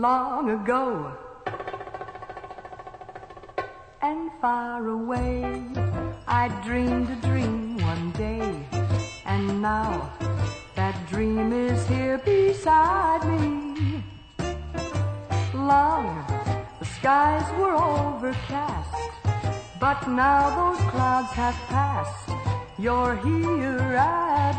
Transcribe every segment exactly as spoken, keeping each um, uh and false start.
long ago. And far away, I dreamed a dream one day, and now that dream is here beside me. Long, the skies were overcast, but now those clouds have passed. You're here at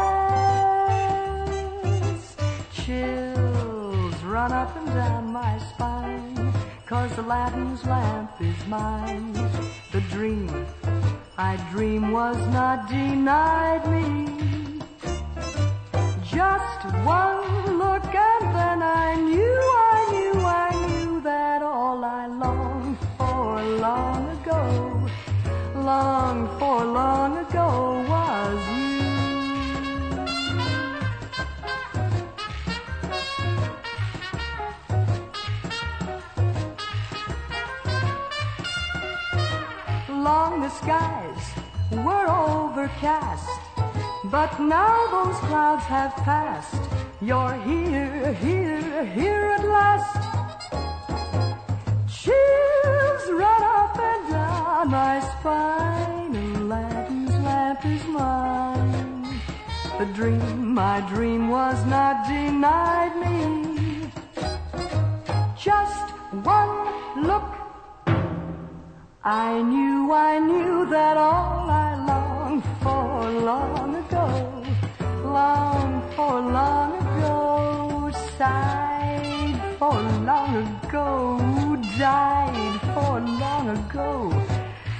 last. Chills run up and down my spine, 'cause Aladdin's lamp is mine. The dream I dreamed was not denied me. Just one look and then I knew, I knew, I knew that all I longed for long ago, longed for long ago was you. Long the skies were overcast, but now those clouds have passed. You're here, here, here at last. Chills run up and down my spine. Aladdin's lamp is mine. The dream, my dream was not denied me. Just one look, I knew, I knew that all I longed for long ago, longed for long ago, sighed for long ago, died for long ago,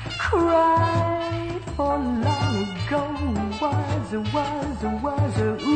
cried for long ago, was, was, was, ooh.